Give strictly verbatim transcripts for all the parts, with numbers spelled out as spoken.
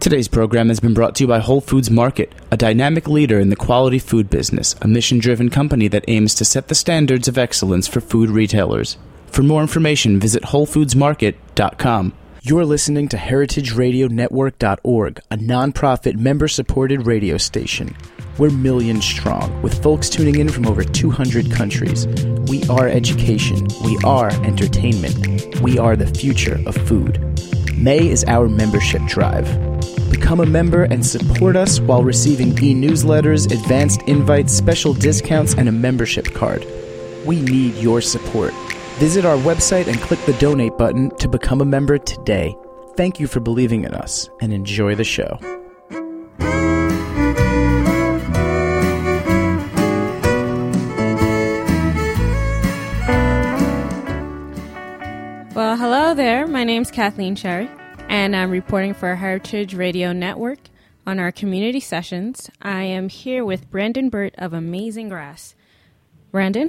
Today's program has been brought to you by Whole Foods Market, a dynamic leader in the quality food business, a mission-driven company that aims to set the standards of excellence for food retailers. For more information, visit whole foods market dot com. You're listening to heritage radio network dot org, a nonprofit member-supported radio station. We're millions strong, with folks tuning in from over two hundred countries. We are education. We are entertainment. We are the future of food. May is our membership drive. Become a member and support us while receiving e-newsletters, advanced invites, special discounts, and a membership card. We need your support. Visit our website and click the donate button to become a member today. Thank you for believing in us, and enjoy the show. Well, hello there. My name's Kathleen Cherry, and I'm reporting for Heritage Radio Network on our community sessions. I am here with Brandon Burt of Amazing Grass. Brandon?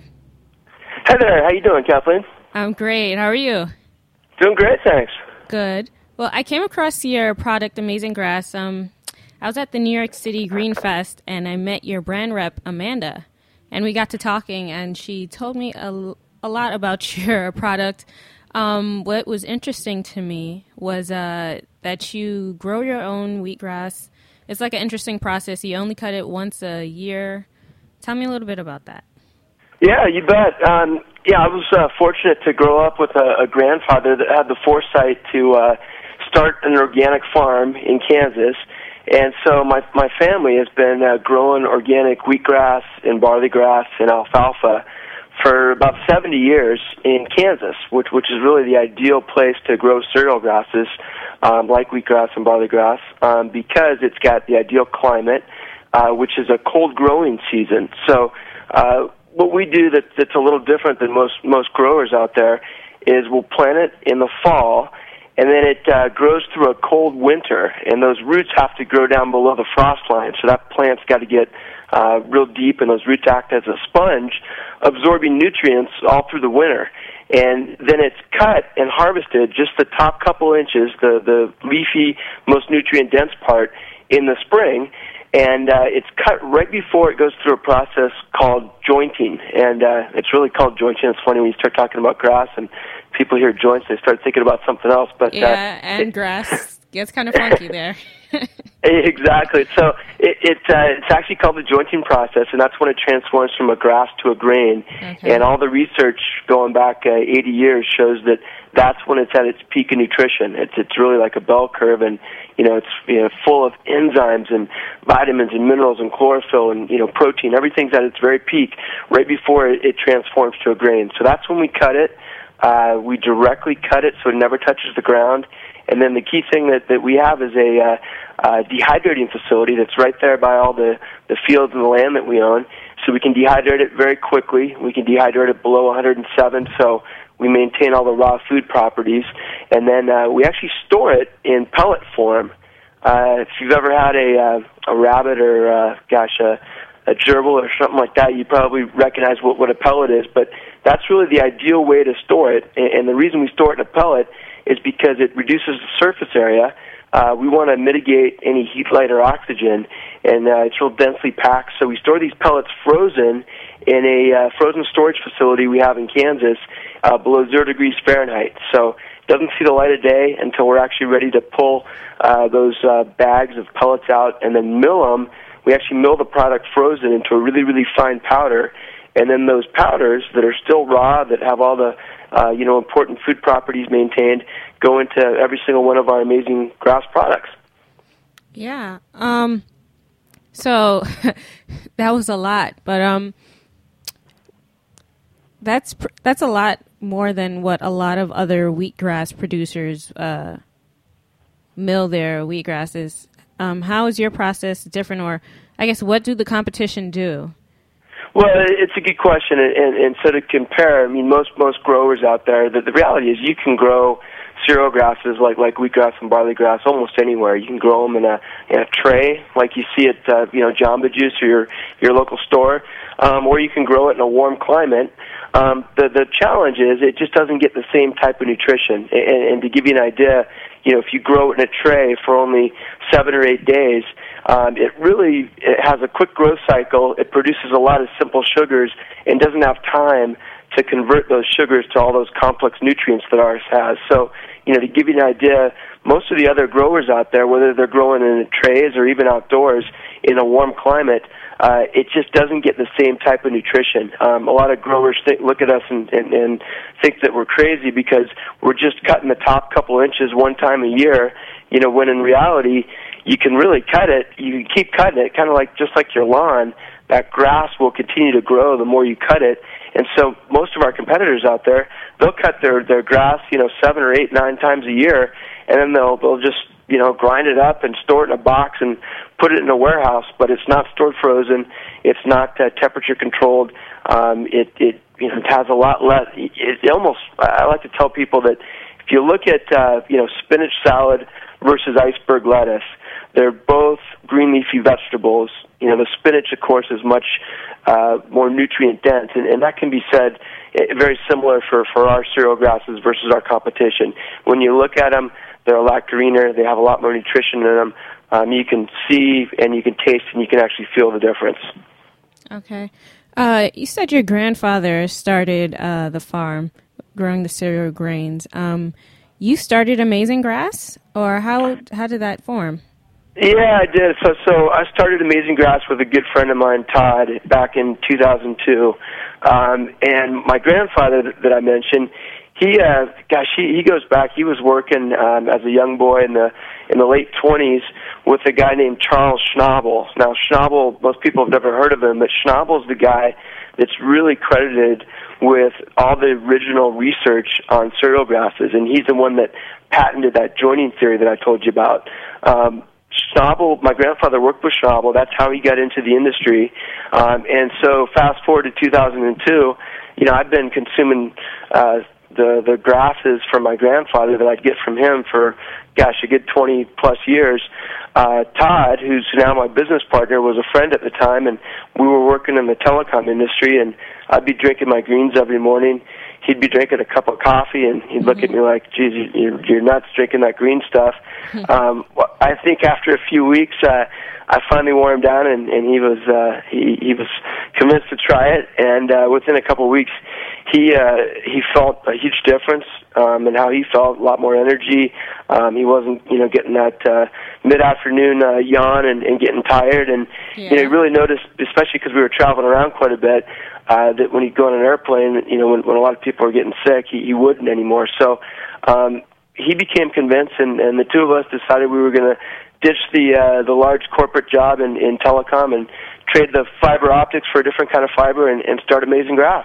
Hi there. How you doing, Kathleen? I'm great. How are you? Doing great, thanks. Good. Well, I came across your product, Amazing Grass. Um, I was at the New York City Green Fest, and I met your brand rep, Amanda. And we got to talking, and she told me a, a lot about your product. Um, what was interesting to me was uh, that you grow your own wheatgrass. It's like an interesting process. You only cut it once a year. Tell me a little bit about that. Yeah, you bet. Um, yeah, I was uh, fortunate to grow up with a, a grandfather that had the foresight to uh, start an organic farm in Kansas. And so my my family has been uh, growing organic wheatgrass and barley grass and alfalfa for about seventy years in Kansas, which which is really the ideal place to grow cereal grasses um, like wheatgrass and barley grass um, because it's got the ideal climate, uh, which is a cold growing season. So uh, what we do that, that's a little different than most most growers out there is we'll plant it in the fall, and then it uh, grows through a cold winter, and those roots have to grow down below the frost line, so that plant's got to get uh, real deep, and those roots act as a sponge, absorbing nutrients all through the winter. And then it's cut and harvested, just the top couple inches, the, the leafy, most nutrient-dense part, in the spring, and uh, it's cut right before it goes through a process called jointing, and uh, it's really called jointing. It's funny when you start talking about grass and people hear joints, they start thinking about something else. But yeah, uh, and it, grass gets kind of funky there. Exactly. So it, it uh, it's actually called the jointing process, and that's when it transforms from a grass to a grain. Okay. And all the research going back uh, eighty years shows that that's when it's at its peak of nutrition. It's it's really like a bell curve, and you know it's you know full of enzymes and vitamins and minerals and chlorophyll and you know protein. Everything's at its very peak right before it, it transforms to a grain. So that's when we cut it. Uh, we directly cut it so it never touches the ground. And then the key thing that, that we have is a uh, uh, dehydrating facility that's right there by all the, the fields and the land that we own. So we can dehydrate it very quickly. We can dehydrate it below one hundred seven, so we maintain all the raw food properties. And then uh, we actually store it in pellet form. Uh, if you've ever had a, uh, a rabbit or, uh, gosh, a, a gerbil or something like that, you probably recognize what, what a pellet is. But that's really the ideal way to store it. And, and the reason we store it in a pellet is because it reduces the surface area. Uh, we want to mitigate any heat, light, or oxygen, and uh, it's real densely packed. So we store these pellets frozen in a uh, frozen storage facility we have in Kansas uh, below zero degrees Fahrenheit. So it doesn't see the light of day until we're actually ready to pull uh, those uh, bags of pellets out and then mill them. We actually mill the product frozen into a really, really fine powder, and then those powders that are still raw, that have all the Uh, you know, important food properties maintained, go into every single one of our Amazing Grass products. Yeah. Um, so that was a lot, but um, that's pr- that's a lot more than what a lot of other wheatgrass producers uh, mill their wheatgrasses. Um, how is your process different, or I guess what do the competition do? Well, it's a good question, and, and, and so to compare, I mean, most most growers out there, the, the reality is you can grow cereal grasses like like wheatgrass and barley grass almost anywhere. You can grow them in a in a tray, like you see at uh, you know Jamba Juice or your your local store, um, or you can grow it in a warm climate. Um, the the challenge is it just doesn't get the same type of nutrition. And, and to give you an idea, you know, if you grow it in a tray for only seven or eight days, um, it really it has a quick growth cycle. It produces a lot of simple sugars and doesn't have time to convert those sugars to all those complex nutrients that ours has. So, you know, to give you an idea, most of the other growers out there, whether they're growing in trays or even outdoors in a warm climate, uh, it just doesn't get the same type of nutrition. Um, a lot of growers think, look at us and, and, and think that we're crazy because we're just cutting the top couple inches one time a year, you know, when in reality, you can really cut it. You can keep cutting it, kind of like just like your lawn. That grass will continue to grow the more you cut it. And so most of our competitors out there, they'll cut their, their grass, you know, seven or eight, nine times a year, and then they'll they'll just, you know, grind it up and store it in a box and put it in a warehouse. But it's not stored frozen. It's not uh, temperature controlled. Um, it it you know it has a lot less. It, it almost I like to tell people that if you look at uh, you know spinach salad versus iceberg lettuce, they're both green leafy vegetables. You know, the spinach, of course, is much uh, more nutrient dense, and, and that can be said uh, very similar for, for our cereal grasses versus our competition. When you look at them, they're a lot greener. They have a lot more nutrition in them. Um, you can see and you can taste and you can actually feel the difference. Okay. Uh, you said your grandfather started uh, the farm, growing the cereal grains. Um, you started Amazing Grass, or how how did that form? Yeah, I did. So, so I started Amazing Grass with a good friend of mine, Todd, back in two thousand two. Um, and my grandfather that, that I mentioned, he, uh, gosh, he, he goes back. He was working um, as a young boy in the in the late twenties with a guy named Charles Schnabel. Now, Schnabel, most people have never heard of him, but Schnabel's the guy that's really credited with all the original research on cereal grasses, and he's the one that patented that joining theory that I told you about. Um, Schnabel, my grandfather worked with Schnabel. That's how he got into the industry. Um, and so fast forward to two thousand two, you know, I've been consuming uh, the the grasses from my grandfather that I'd get from him for, gosh, a good twenty plus years. Uh, Todd, who's now my business partner, was a friend at the time, and we were working in the telecom industry, and I'd be drinking my greens every morning. He'd be drinking a cup of coffee, and he'd look mm-hmm. at me like, geez, you're, you're nuts drinking that green stuff. um, I think after a few weeks, uh, I finally wore him down, and, and he was uh, he, he was convinced to try it, and uh, within a couple of weeks, he uh, he felt a huge difference um, in how he felt, a lot more energy. Um, he wasn't, you know, getting that uh, mid-afternoon uh, yawn and, and getting tired, and yeah. you know, he really noticed, especially because we were traveling around quite a bit, Uh, that when he'd go on an airplane, you know, when, when a lot of people were getting sick, he, he wouldn't anymore. So um, he became convinced, and, and the two of us decided we were going to ditch the uh, the large corporate job in, in telecom and trade the fiber optics for a different kind of fiber and, and start Amazing Grass.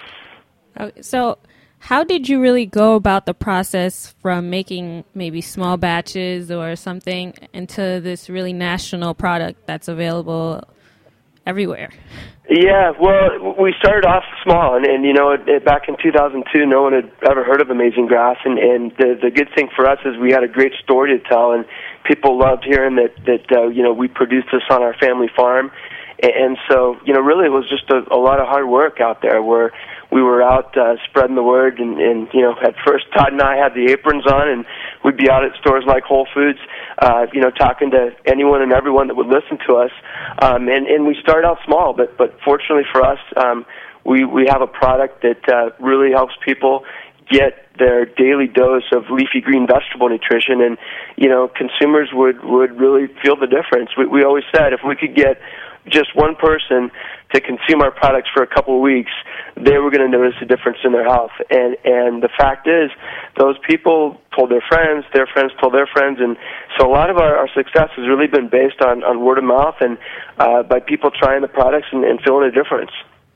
Okay, so how did you really go about the process from making maybe small batches or something into this really national product that's available everywhere? Yeah, well, we started off small, and, and you know, it, it, back in two thousand two, no one had ever heard of Amazing Grass, and, and the, the good thing for us is we had a great story to tell, and people loved hearing that, that uh, you know, we produced this on our family farm, and, and so, you know, really it was just a, a lot of hard work out there where we were out uh, spreading the word, and, and, you know, at first Todd and I had the aprons on, and we'd be out at stores like Whole Foods, uh, you know, talking to anyone and everyone that would listen to us. Um, and, and we started out small, but, but fortunately for us, um, we, we have a product that uh, really helps people get their daily dose of leafy green vegetable nutrition, and, you know, consumers would, would really feel the difference. We, we always said if we could get just one person to consume our products for a couple of weeks, they were going to notice a difference in their health. And and the fact is, those people told their friends, their friends told their friends, and so a lot of our, our success has really been based on, on word of mouth and uh, by people trying the products and, and feeling a difference.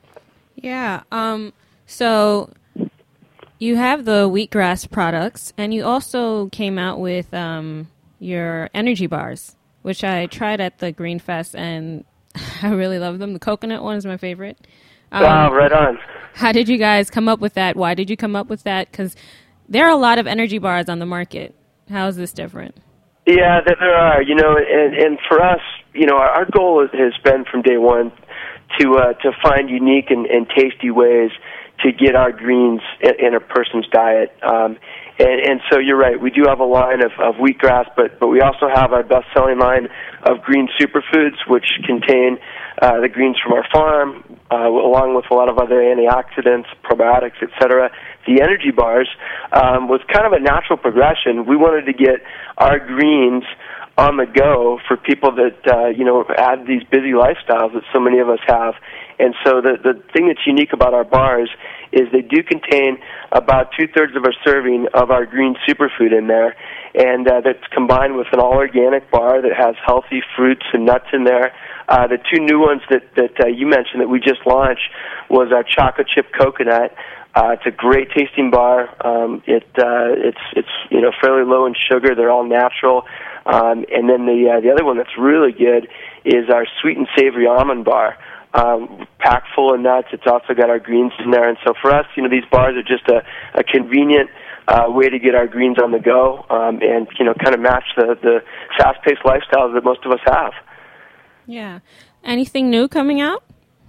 Yeah. Um. So you have the wheatgrass products, and you also came out with um your energy bars, which I tried at the Green Fest, and I really love them. The coconut one is my favorite. Um, wow, right on. How did you guys come up with that? Why did you come up with that? Because there are a lot of energy bars on the market. How is this different? Yeah, that there are. You know, and, and for us, you know, our, our goal is, has been from day one to uh, to find unique and, and tasty ways to get our greens in, in a person's diet. Um, and, and so you're right. We do have a line of, of wheatgrass, but but we also have our best-selling line of green superfoods, which contain uh, the greens from our farm, uh, along with a lot of other antioxidants, probiotics, et cetera. The energy bars um, was kind of a natural progression. We wanted to get our greens on the go for people that uh, you know have these busy lifestyles that so many of us have. And so the the thing that's unique about our bars is they do contain about two-thirds of our serving of our green superfood in there, and uh, that's combined with an all-organic bar that has healthy fruits and nuts in there. Uh, the two new ones that, that uh, you mentioned that we just launched was our chocolate chip coconut. Uh, it's a great tasting bar. Um, it uh, it's it's you know fairly low in sugar. They're all natural. Um, and then the uh, the other one that's really good is our sweet and savory almond bar. Um, packed full of nuts. It's also got our greens in there. And so for us, you know, these bars are just a, a convenient uh, way to get our greens on the go um, and, you know, kind of match the, the fast-paced lifestyles that most of us have. Yeah. Anything new coming out?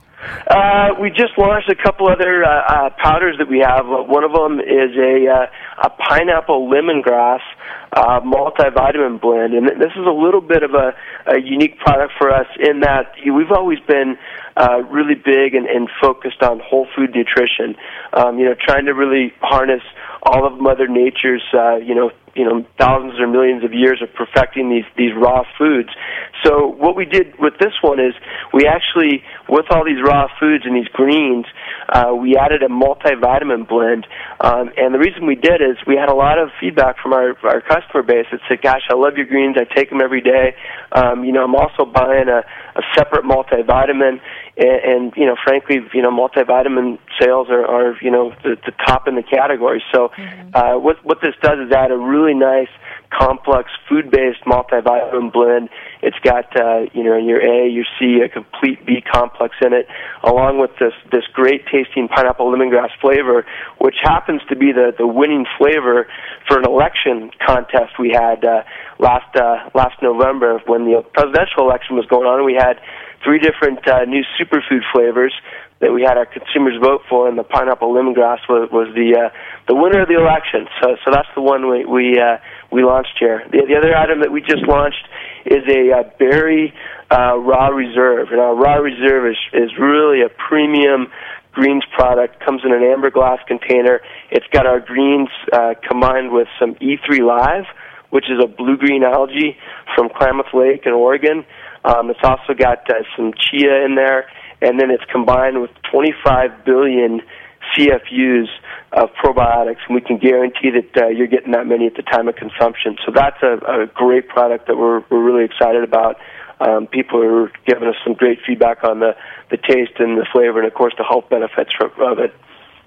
Uh, we just launched a couple other uh, uh, powders that we have. One of them is a, uh, a pineapple lemongrass uh, multivitamin blend, and this is a little bit of a, a unique product for us in that we've always been uh, really big and, and focused on whole food nutrition. Um, you know, trying to really harness all of Mother Nature's, uh, you know, you know, thousands or millions of years of perfecting these these raw foods. So what we did with this one is we actually, with all these raw foods and these greens, uh, we added a multivitamin blend. Um, and the reason we did is we had a lot of feedback from our our customer base that said, "Gosh, I love your greens. I take them every day. Um, you know, I'm also buying a, a separate multivitamin." And, and you know, frankly, you know, multivitamin sales are, are you know, the, the top in the category. So, mm-hmm. uh, what what this does is add a really nice, complex, food-based multivitamin blend. It's got uh, you know, your A, your C, a complete B complex in it, along with this this great tasting pineapple lemongrass flavor, which happens to be the the winning flavor for an election contest we had uh, last uh, last November when the presidential election was going on. We had three different uh, new superfood flavors that we had our consumers vote for, and the pineapple lemongrass was, was the uh, the winner of the election. So, so that's the one we we uh, we launched here. The, the other item that we just launched is a uh, berry uh, raw reserve, and our raw reserve is is really a premium greens product. Comes in an amber glass container. It's got our greens uh, combined with some E three Live, which is a blue-green algae from Klamath Lake in Oregon. Um, it's also got uh, some chia in there, and then it's combined with twenty-five billion C F Us of probiotics, and we can guarantee that uh, you're getting that many at the time of consumption. So that's a, a great product that we're we're really excited about. Um, people are giving us some great feedback on the, the taste and the flavor, and of course the health benefits of it.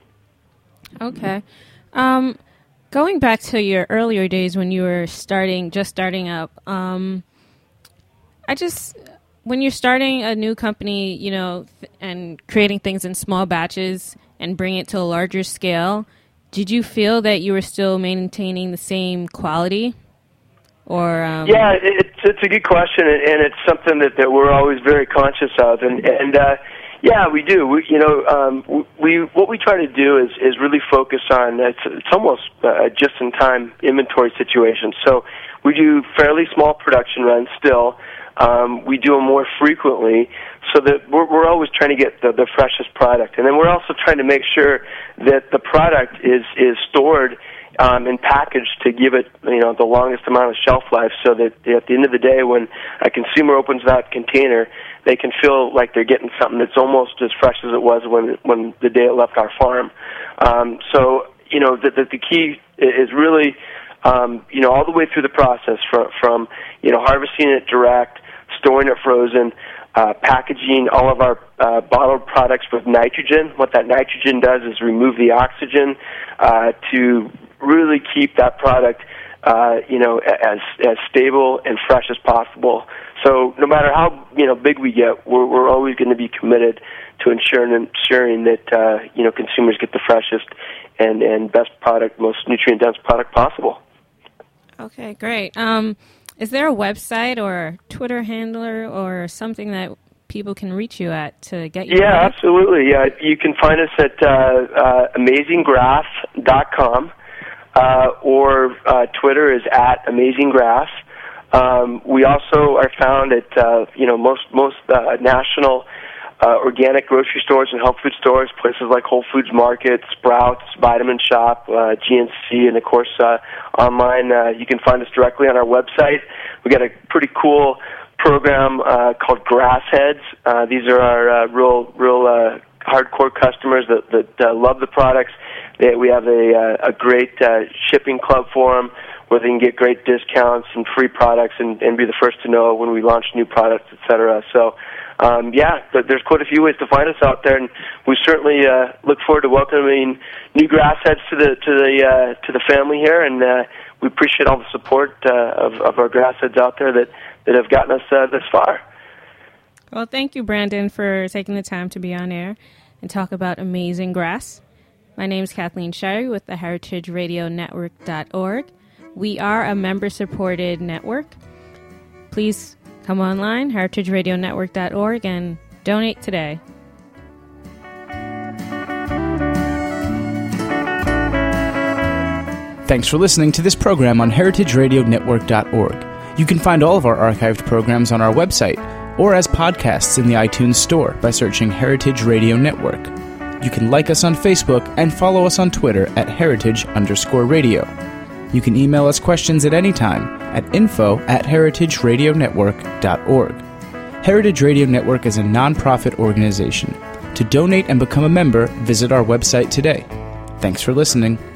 Okay. Um, going back to your earlier days when you were starting, just starting up, um, I just, when you're starting a new company, you know, th- and creating things in small batches and bringing it to a larger scale, did you feel that you were still maintaining the same quality? Or um... Yeah, it's it's a good question, and it's something that, that we're always very conscious of, and and uh, yeah, we do. We, you know, um, we what we try to do is is really focus on it's, it's almost uh, just-in-time inventory situation. So we do fairly small production runs still. Um, we do them more frequently, so that we're, we're always trying to get the, the freshest product, and then we're also trying to make sure that the product is is stored um, and packaged to give it, you know, the longest amount of shelf life, so that at the end of the day, when a consumer opens that container, they can feel like they're getting something that's almost as fresh as it was when when the day it left our farm. Um, so, you know, the, the, the key is really, um, you know, all the way through the process from, from you know, harvesting it direct, storing it frozen, uh, packaging all of our uh, bottled products with nitrogen. What that nitrogen does is remove the oxygen uh, to really keep that product, uh, you know, as as stable and fresh as possible. So no matter how, you know, big we get, we're we're always going to be committed to ensuring ensuring that uh, you know, consumers get the freshest and, and best product, most nutrient-dense product possible. Okay, great. Um, is there a website or Twitter handler or something that people can reach you at to get you? Yeah, product? absolutely. Yeah, you can find us at uh, uh, amazing grass dot com, uh, or uh, Twitter is at amazinggrass. Um, we also are found at uh, you know most most uh, national uh, organic grocery stores and health food stores, places like Whole Foods Market, Sprouts, Vitamin Shop, uh, G N C, and of course uh, online. Uh, you can find us directly on our website. We got a pretty cool program uh, called Grass Heads. Uh, these are our uh, real real uh, hardcore customers that that uh, love the products. They, we have a uh, a great uh, shipping club for them, where they can get great discounts and free products and, and be the first to know when we launch new products, et cetera. So, um, yeah, but there's quite a few ways to find us out there, and we certainly uh, look forward to welcoming new grass heads to the to the uh, to the family here, and uh, we appreciate all the support uh, of, of our grass heads out there that, that have gotten us uh, this far. Well, thank you, Brandon, for taking the time to be on air and talk about Amazing Grass. My name is Kathleen Shirey with the heritage radio network dot org. We are a member-supported network. Please come online, heritage radio network dot org, and donate today. Thanks for listening to this program on heritage radio network dot org. You can find all of our archived programs on our website or as podcasts in the iTunes Store by searching Heritage Radio Network. You can like us on Facebook and follow us on Twitter at heritage underscore radio. You can email us questions at any time at info at heritage radio network dot org. Heritage Radio Network is a nonprofit organization. To donate and become a member, visit our website today. Thanks for listening.